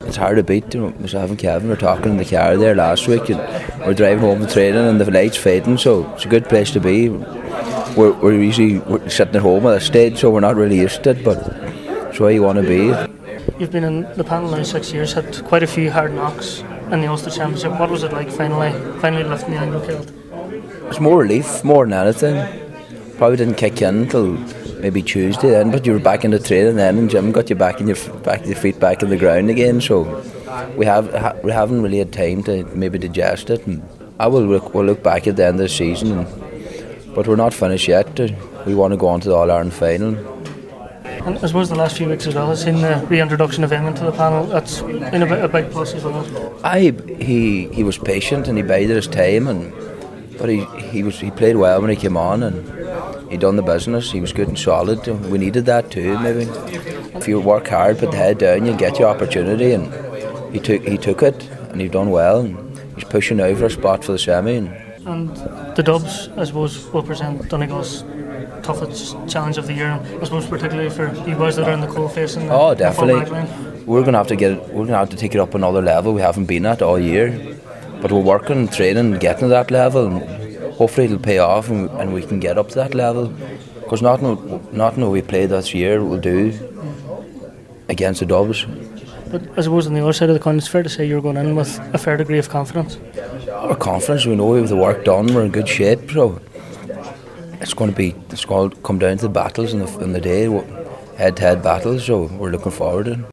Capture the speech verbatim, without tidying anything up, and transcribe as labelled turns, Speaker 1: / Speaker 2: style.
Speaker 1: it's hard to beat. You know, myself and Kevin were talking in the car there last week, and we're driving home from training, and the lights fading, so it's a good place to be. We're, we're usually we're sitting at home at a stage, so we're not really used to it, but it's where you want to be.
Speaker 2: You've been in the panel now six years, had quite a few hard knocks in the Ulster Championship. What was it like finally, finally lifting the Anglo kilt?
Speaker 1: It's more relief, more than anything. Probably didn't kick in until maybe Tuesday then, but you were back into training then, and Jim got you back in your back your feet back in the ground again. So we have ha, we haven't really had time to maybe digest it. And I will look, we'll look back at the end of the season, and, but we're not finished yet. We want to go on to the All Ireland final.
Speaker 2: And I suppose the last few weeks as well has seen the reintroduction of Eamon to the panel. That's been a, bit, a big plus as well.
Speaker 1: I he he was patient and he bided his time, and but he he was he played well when he came on, and he done the business. He was good and solid. We needed that too. Maybe if you work hard, put the head down, you'll get your opportunity. And he took he took it, and he done well. And he's pushing now for a spot for the semi. And,
Speaker 2: and the Dubs, I suppose, will present Donegal's toughest challenge of the year. I suppose particularly for you boys that are in the coalface. And
Speaker 1: oh, definitely. We're gonna have to get it, we're gonna have to take it up another level. We haven't been at all year, but we're working, training, getting to that level. And hopefully it'll pay off, and, and we can get up to that level. Because nothing, nothing we played this year will do against the Dubs.
Speaker 2: But I suppose on the other side of the coin, it's fair to say you're going in with a fair degree of confidence.
Speaker 1: Our confidence, we know we have the work done. We're in good shape, so it's going to be. It's going to come down to the battles in the in the day, head-to-head battles. So we're looking forward to it.